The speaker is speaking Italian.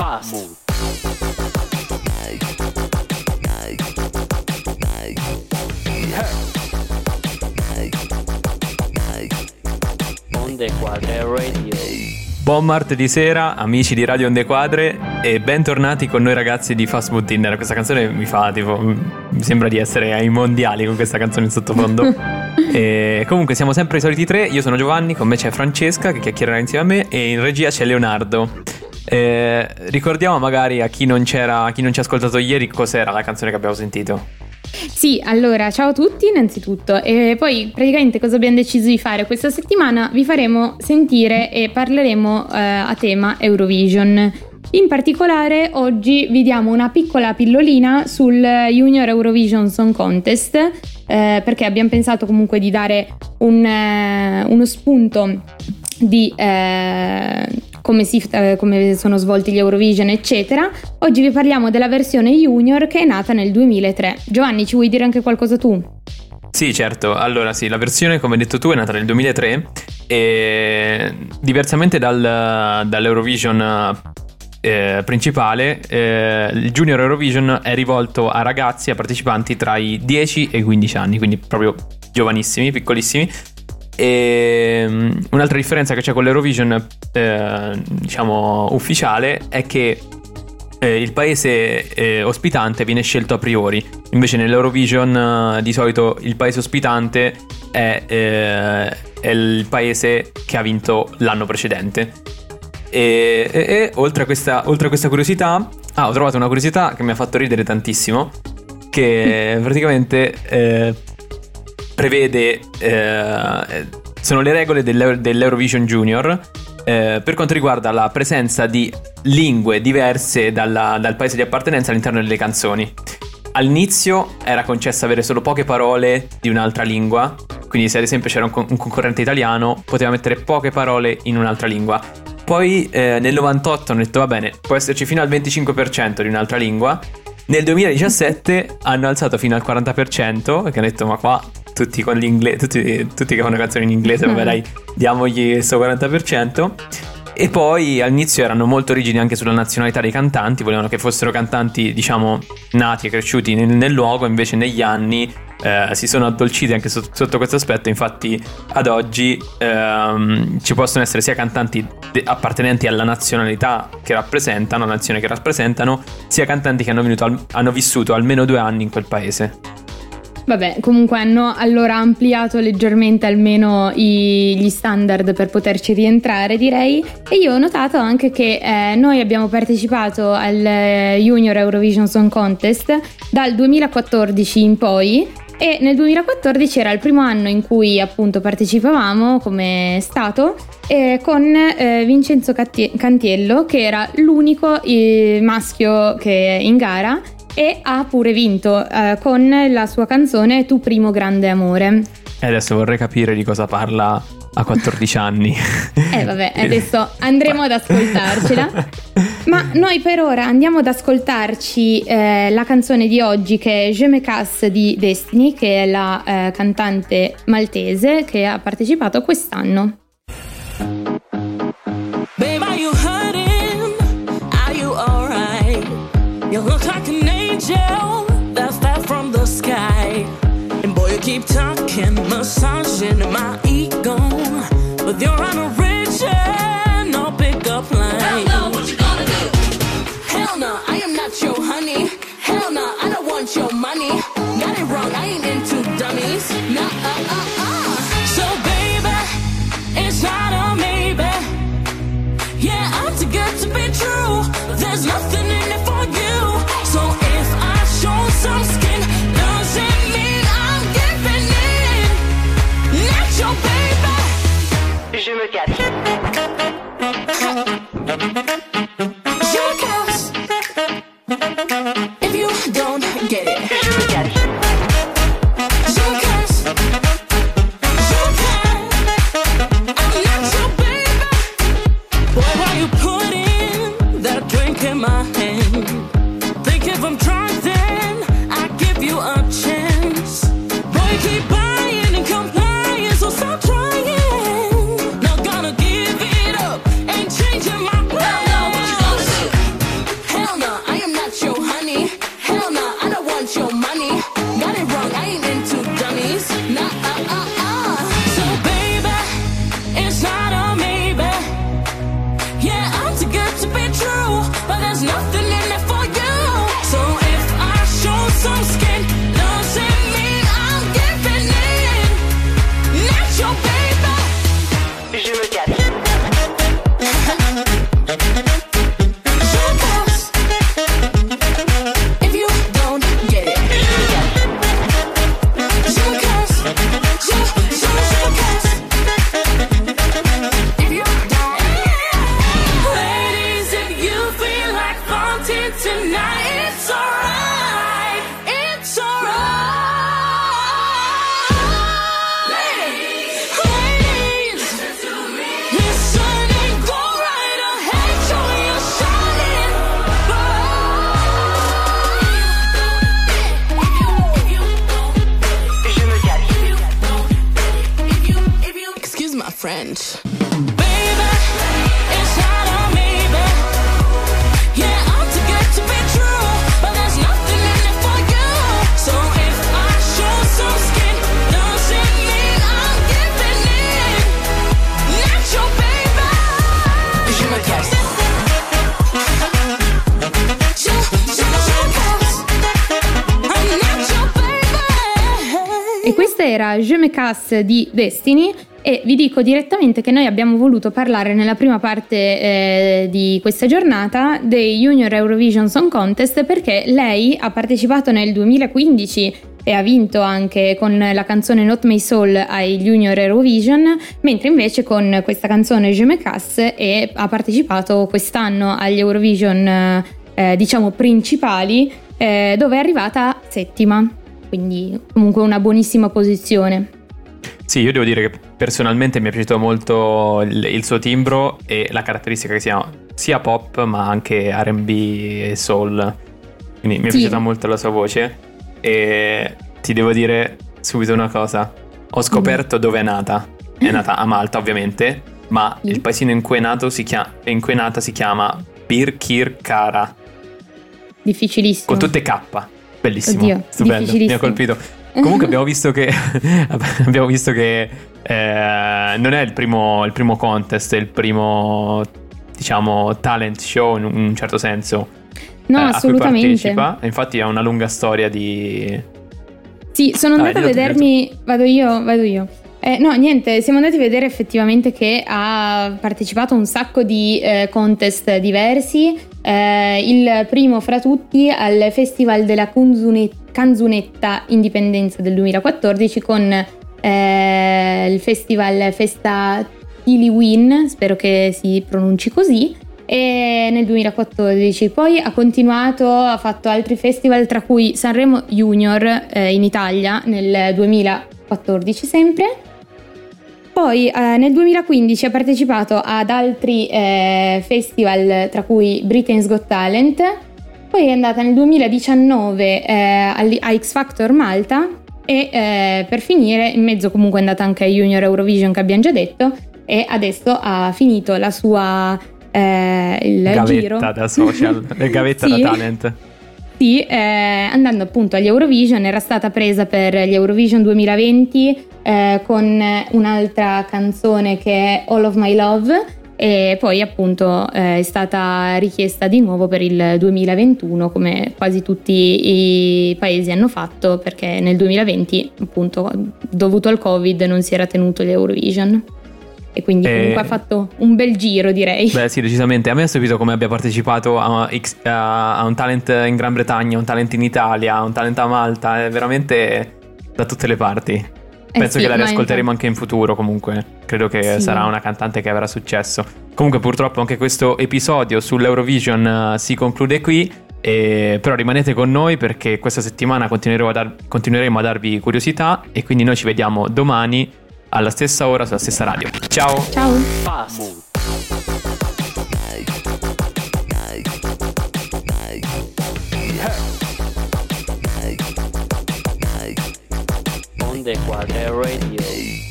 Fast. Onde Quadre Radio. Buon martedì sera, amici di Radio Onde Quadre, e bentornati con noi ragazzi di Fast Food Dinner. Questa canzone mi fa tipo, mi sembra di essere ai mondiali con questa canzone in sottofondo. E comunque siamo sempre i soliti tre. Io sono Giovanni, con me c'è Francesca che chiacchiererà insieme a me, e in regia c'è Leonardo. Ricordiamo magari a chi non ci ha ascoltato ieri cos'era la canzone che abbiamo sentito. Sì, allora, ciao a tutti innanzitutto, e poi praticamente cosa abbiamo deciso di fare questa settimana? Vi faremo sentire e parleremo a tema Eurovision. In particolare oggi vi diamo una piccola pillolina sul Junior Eurovision Song Contest, perché abbiamo pensato comunque di dare uno spunto di come sono svolti gli Eurovision eccetera. Oggi vi parliamo della versione Junior che è nata nel 2003. Giovanni, ci vuoi dire anche qualcosa tu? Sì, certo. Allora sì, la versione, come hai detto tu, è nata nel 2003 e diversamente dall'Eurovision principale, il Junior Eurovision è rivolto a ragazzi, a partecipanti tra i 10 e i 15 anni, quindi proprio giovanissimi, piccolissimi. E un'altra differenza che c'è con l'Eurovision diciamo ufficiale è che il paese ospitante viene scelto a priori. Invece nell'Eurovision di solito il paese ospitante è il paese che ha vinto l'anno precedente. E oltre a questa curiosità, ho trovato una curiosità che mi ha fatto ridere tantissimo, che praticamente prevede sono le regole dell'Eurovision Junior per quanto riguarda la presenza di lingue diverse dal paese di appartenenza all'interno delle canzoni. All'inizio era concesso avere solo poche parole di un'altra lingua, quindi se ad esempio c'era un concorrente italiano poteva mettere poche parole in un'altra lingua. Poi nel 98 hanno detto va bene, può esserci fino al 25% di un'altra lingua. Nel 2017 hanno alzato fino al 40%, perché hanno detto ma qua tutti con l'inglese, tutti che fanno canzoni in inglese, vabbè dai, diamogli questo 40%. E poi all'inizio erano molto rigidi anche sulla nazionalità dei cantanti, volevano che fossero cantanti diciamo nati e cresciuti nel luogo. Invece negli anni si sono addolciti anche sotto questo aspetto. Infatti ad oggi ci possono essere sia cantanti appartenenti alla nazionalità che rappresentano, la nazione che rappresentano, sia cantanti che hanno vissuto almeno 2 anni in quel paese. Vabbè, comunque hanno allora ampliato leggermente almeno gli standard per poterci rientrare, direi. E io ho notato anche che noi abbiamo partecipato al Junior Eurovision Song Contest dal 2014 in poi, e nel 2014 era il primo anno in cui appunto partecipavamo come stato, con Vincenzo Cantiello, che era l'unico maschio che in gara, e ha pure vinto con la sua canzone Tu primo grande amore. E adesso vorrei capire di cosa parla a 14 anni. Vabbè, adesso andremo ad ascoltarcela. Ma noi per ora andiamo ad ascoltarci la canzone di oggi, che è Je me casse di Destiny, che è la cantante maltese che ha partecipato quest'anno. Babe, are you hurting? Are you alright? You look like an angel that fell from the sky. And boy, you keep talking, massaging my ego, with your unoriginal pickup line. Hell no, what you gonna do? Hell no, I am not your honey. Hell no, I don't want your money. Got it wrong, I ain't into dummies. No, So baby, it's not a maybe. Yeah, I'm too good to be true. There's nothing in it for you. So if I show inch. Baby, it's hard on me, babe. Yeah, I'm too good to be true, but there's nothing in it for you. So if I show some skin, doesn't mean I'm giving in. Not your baby. Je me casse. E questa era Je me casse di Destiny, e vi dico direttamente che noi abbiamo voluto parlare nella prima parte di questa giornata dei Junior Eurovision Song Contest, perché lei ha partecipato nel 2015 e ha vinto anche con la canzone Not My Soul ai Junior Eurovision, mentre invece con questa canzone Je me casse ha partecipato quest'anno agli Eurovision diciamo principali, dove è arrivata settima. Quindi comunque una buonissima posizione. Sì, io devo dire che personalmente mi è piaciuto molto il suo timbro e la caratteristica che sia pop ma anche R&B e soul. Quindi mi è piaciuta molto la sua voce. E ti devo dire subito una cosa: ho scoperto dove è nata. È nata a Malta, ovviamente, ma il paesino in cui è nata si chiama Birkirkara. Difficilissimo. Con tutte K. Bellissimo. Oddio, stupendo, mi ha colpito. Comunque abbiamo visto che non è il primo contest, è il primo, diciamo, talent show in un certo senso. No, a assolutamente. cui partecipa. Infatti ha una lunga storia di... Sì, sono andata a vedermi... Vado io. No, niente, siamo andati a vedere effettivamente che ha partecipato a un sacco di contest diversi. Il primo fra tutti al Festival della Canzunetta Indipendenza del 2014 con il festival Festa Tiliwin, spero che si pronunci così, e nel 2014 poi ha continuato, ha fatto altri festival, tra cui Sanremo Junior in Italia nel 2014 sempre. Poi nel 2015 ha partecipato ad altri festival, tra cui Britain's Got Talent. Poi è andata nel 2019 a X Factor Malta e per finire in mezzo comunque è andata anche a Junior Eurovision, che abbiamo già detto, e adesso ha finito la sua gavetta giro da social, gavetta sì. da talent. Sì, andando appunto agli Eurovision. Era stata presa per gli Eurovision 2020 con un'altra canzone che è All of My Love, e poi appunto è stata richiesta di nuovo per il 2021, come quasi tutti i paesi hanno fatto, perché nel 2020 appunto dovuto al Covid non si era tenuto gli Eurovision. E quindi comunque ha fatto un bel giro, direi. Beh sì, decisamente. A me ha stupito come abbia partecipato a un talent in Gran Bretagna, un talent in Italia, un talent a Malta, è veramente da tutte le parti. Penso che la riascolteremo anche in futuro. Comunque credo che sarà una cantante che avrà successo. Comunque purtroppo anche questo episodio sull'Eurovision si conclude qui, però rimanete con noi perché questa settimana continueremo a darvi curiosità, e quindi noi ci vediamo domani alla stessa ora sulla stessa radio. Ciao. Ciao. Onde Quadre Radio.